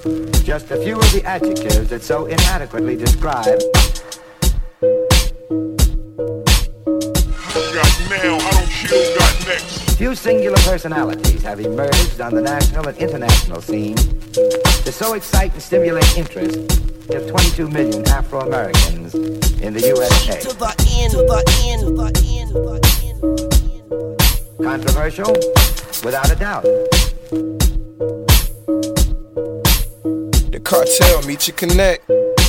Just a few of the adjectives that so inadequately describe. Got now, I don't kill, got next. Few singular personalities have emerged on the national and international scene to so excite and stimulate interest of 22 million Afro-Americans in the USA. To the end, to the end, to the end, to the end. Controversial? Without a doubt. The cartel meet you connect.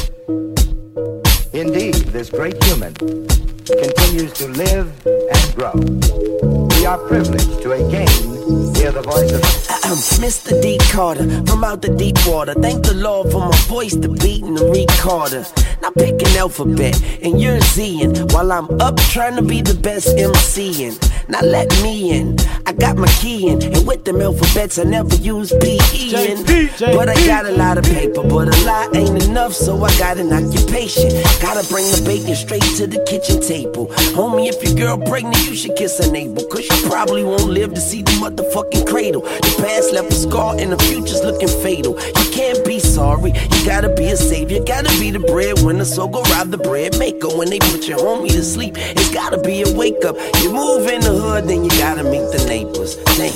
Indeed, this great human continues to live and grow. We are privileged to again hear the voice of Mr. D. Carter from out the deep water. Thank the Lord for my voice, the beat and the recorder. Now pick an alphabet and you're Z'ing while I'm up trying to be the best MCing. Now let me in, I got my key in, and with them alphabets I never use P-E-N. But I got a lot of paper, but a lot ain't enough, so I got an occupation. Gotta bring the bacon straight to the kitchen table. Homie, if your girl pregnant, you should kiss her navel, cause you probably won't live to see the motherfucking cradle. The past left a scar and the future's looking fatal. You can't be sorry, you gotta be a savior. Gotta be the breadwinner, so go rob the bread maker. When they put your homie to sleep, it's gotta be a wake up. You move in the hood, then you gotta meet the neighbors. Damn.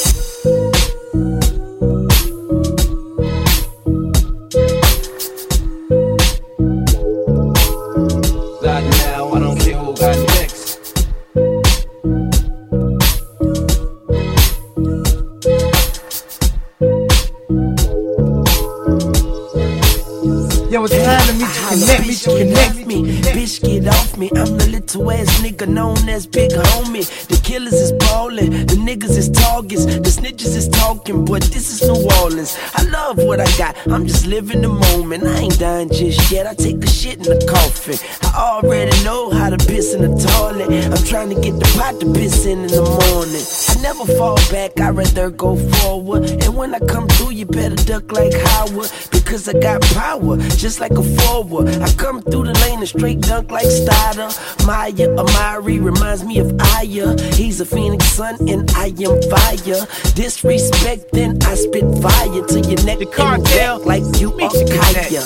Yo, it's time to meet you, connect me. Bitch, get off me. I'm the little ass nigga known as Big Homie. The killers is ballin', the niggas is targets, the snitches is talking, but this is New Orleans. I love what I got, I'm just living the moment. I ain't dying just yet, I take a shit in the coffin. I already know how to piss in the toilet. I'm trying to get the pot to piss in the morning. I never fall back, I rather go forward. And when I come through, you better duck like Howard, because I got power, just like a forward. I come through the lane and straight dunk like Stoddard. Maya Amari reminds me of Aya. He's a Phoenix sun and I am fire. Disrespect, then I spit fire to your neck. The cartel like you are Kaya.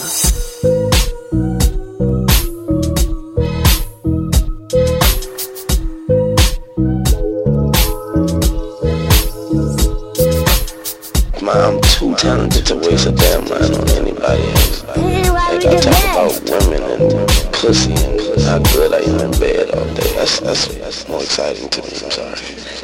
I'm too talented to waste a damn line on anybody else. Like I talk about women and pussy and how good I am in bed all day. That's more exciting to me. I'm sorry.